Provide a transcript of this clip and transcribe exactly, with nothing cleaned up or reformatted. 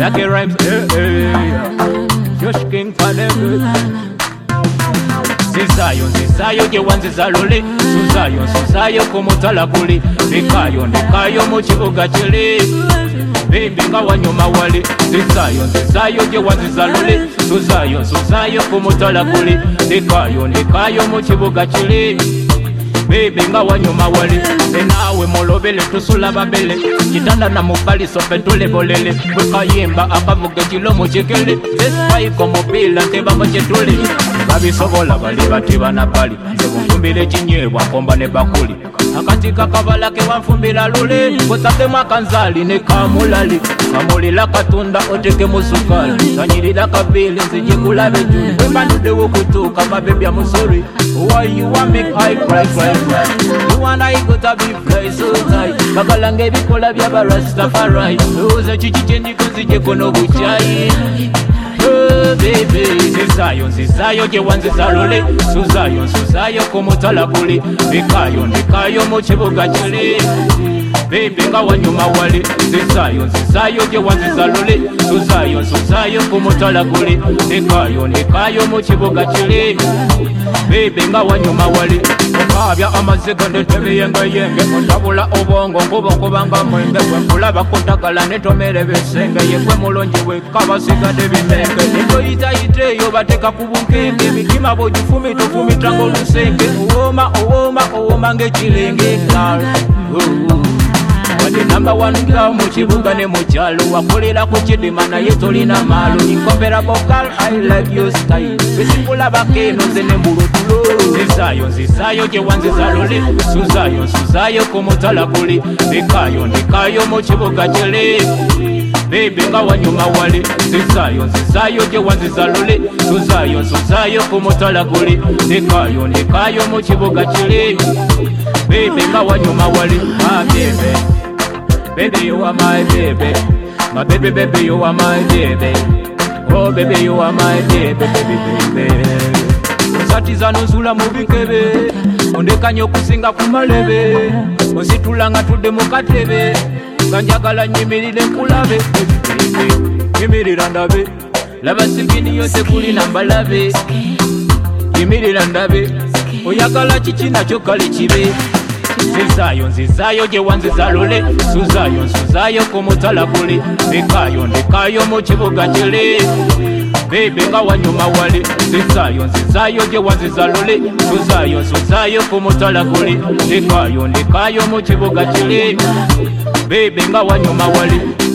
Lucky Rhymes, hey, hey, Josh King Panem. Zizayo, zizayo, je wanziza lole. Suzayo, suzayo, kumutala kuli. Nikayo, nikayo, muchibuga chili. Baby nga wanyuma wali. Zizayo, zizayo, je wanziza lole. Suzayo, suzayo, kumutala kuli. Nikayo, nikayo, muchibuga chili. Baby nga wanyuma wali. Enawe molobele tusula babele. Kitanda na mubali sope tule bolele. Weka yimba akavuge chilo muchikele. Zespai komobila teba mchetule. Babi sobola bali batiba na pali. Sebufumbile chinyebwa komba ne bakuli. Akatika kabala ke wanfumbila lule. Kotate makanzali ne kamulali. Kamulila katunda oteke musukali. Sanyirida kabili nzije kula betu. Wembanude wukutuka mabebi ya musuri. Why you want me cry cry cry cry? You want I go to be fly so tight. Bagalange bikola bya barastafari. Uza chichichendi kuzije kono buchai. Oh baby, zizayo zizayo je wanziza lole. Suzayo suzayo kumutala kuli. Nikayo nikayo muchibuga chili. Baby nga wanyuma wali. Zizayo zizayo je wanziza lole. Suzayo suzayo kumutala kuli. Nikayo nikayo muchibuga chili. Baby nga wanyuma wali. Okabya amaziga ndetebe yenga yenge. Ondabula obongo ngubo nkubanga mwenge. Wempula bakuntagala netomere besenge. Yekwe mulonji wekabasiga debimenge. Nito ita iteyo bateka kubunkenge. Mikima bojifumi tofumi tango lusenge. Uoma uoma uoma ngechilenge girl. Wade number one girl muchibuga ne muchalo. Wakulila kuchidima na yetolina malu. Incomparable girl, I like your style. Besipula bakeno zene mburutulo. Zizayo zizayo je wanziza lole. Suzayo suzayo kumutala kuli. Nikayo nikayo muchibuga chili. Baby nga wanyuma wali. Zizayo zizayo je wanziza lole. Suzayo suzayo kumutala kuli. Nikayo nikayo muchibuga chili. Baby nga wanyuma wali. Ah baby, baby you are my baby. My baby baby you are my baby. Oh baby you are my baby baby baby. Nsatiza nuzula mubikebe. Ondekanya okusinga kumalebe. Ositulanga tudde mukatebe. Ganjagala nyimirire nkulabe. Nyimirira ndabe. Laba sikini yose kuli nambalabe. Nyimirira ndabe. Oyagala kikina kyokali kibe. Zizayo nzizayo je wanziza lole. Suzayo suzayo kumutala kuli. Nikayo nikayo muchibuga chili. Baby nga wanyuma wali. Zizayo nzizayo je wanziza lole. Suzayo suzayo kumutala kuli. Nikayo nikayo muchibuga chili. Baby nga wanyuma wali.